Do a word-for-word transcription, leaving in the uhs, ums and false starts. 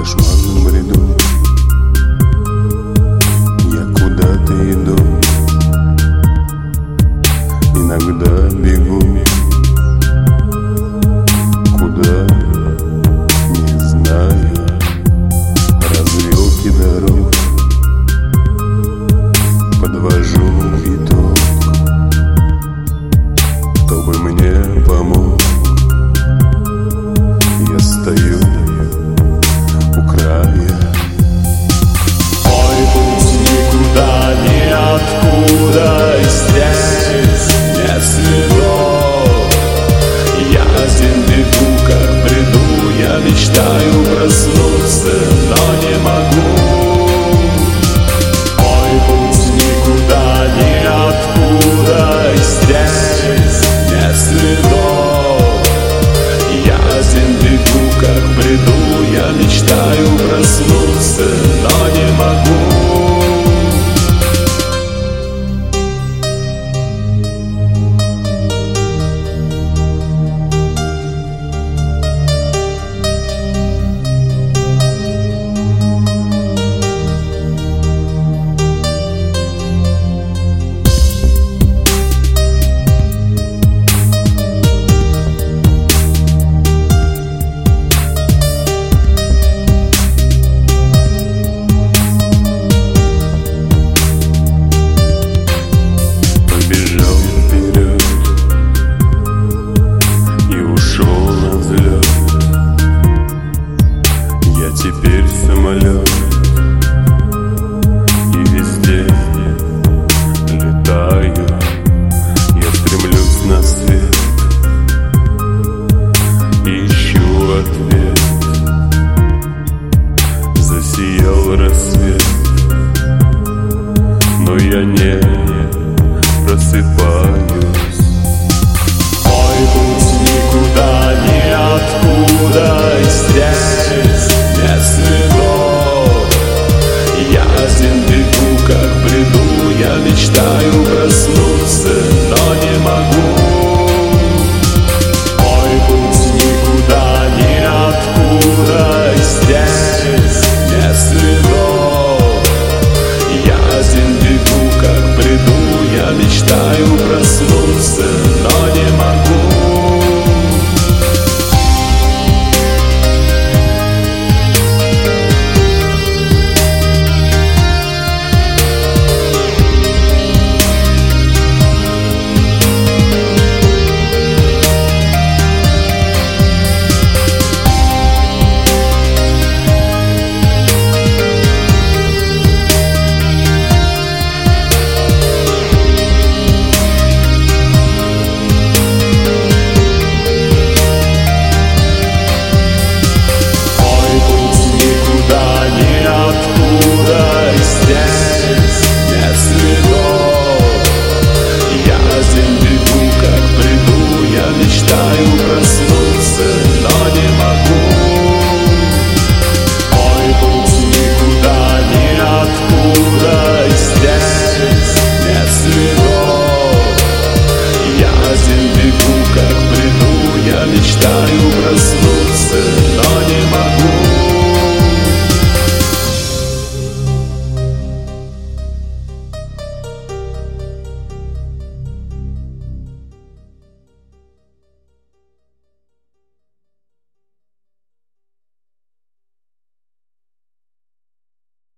кошмарном бреду я куда-то иду, иногда бегу, куда не знаю, развилки дорог, подвожу итог. Кто бы мне помог, я стою у края. Мой путь никуда, ниоткуда, и здесь нет следов. Я один бегу, как бреду, я мечтаю проснуться, но не могу. Мой путь никуда, ниоткуда, и здесь нет следов. Я один бегу, как бреду, я мечтаю проснуться.